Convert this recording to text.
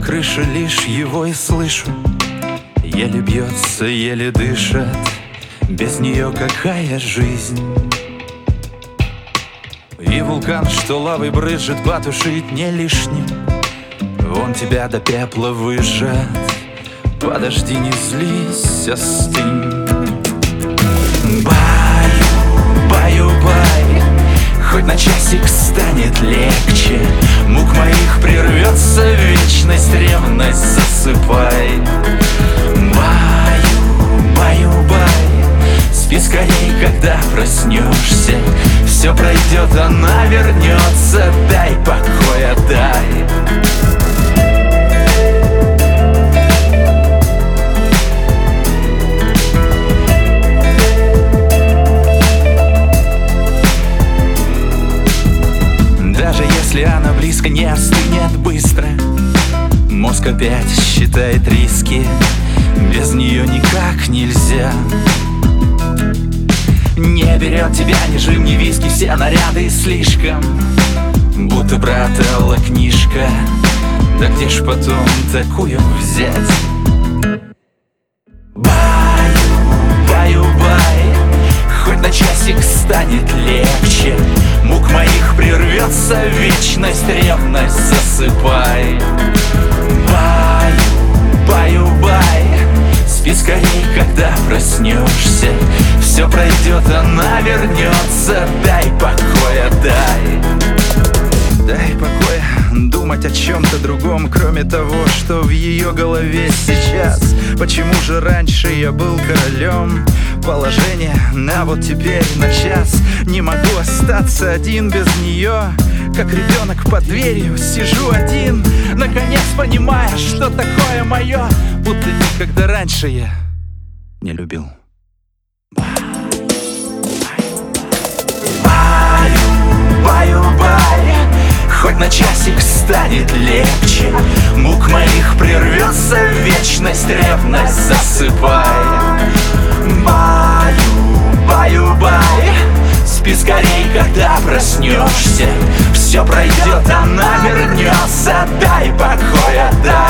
крыше, лишь его и слышу. Еле бьется, еле дышит, без нее какая жизнь? И вулкан, что лавой брызжет, потушить не лишним. Он тебя до пепла выжжет. Подожди, не злись, остынь. Баю-бай, хоть на часик станет легче. Мук моих прервется вечность, ревность засыпай. Баю-бай, спи скорей, когда проснешься. Все пройдет, она вернется, дай покоя, дай. Даже если она близко, не остынет быстро. Мозг опять считает риски, без нее никак нельзя. Не берет тебя ни жим, ни виски, все наряды слишком, будто брателла книжка. Да где ж потом такую взять? Баю-бай, хоть на часик станет легче. Мук моих прервется вечность, ревность засыпай. Баю-бай, спи скорей, когда проснешься. Все пройдет, она вернется, дай покоя, дай. Дай покоя думать о чем-то другом, кроме того, что в ее голове сейчас. Почему же раньше я был королем положения, а вот теперь на час не могу остаться один без нее. Как ребенок под дверью сижу один, наконец понимая, что такое мое, будто никогда раньше я не любил. Баю-бай, хоть на часик станет легче. Мук моих прервется вечность, ревность засыпай. Баю-бай, спи скорей, когда проснешься. Все пройдет, она вернется, дай покоя, дай.